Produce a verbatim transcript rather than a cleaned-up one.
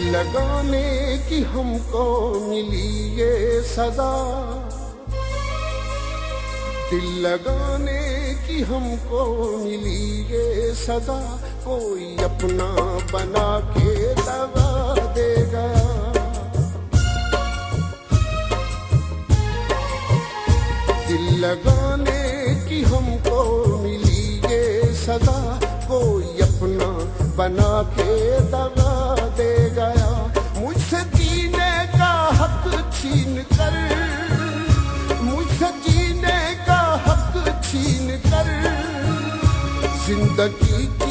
लगाने की हमको मिली ये सदा, दिल लगाने की हमको मिली ये सदा, कोई अपना बना के दगा दे गया। दिल लगाने की हमको मिली ये सदा, कोई अपना बना के दगा दे गया। मुझसे जीने का हक छीन कर, मुझसे जीने का हक छीन कर, जिंदगी की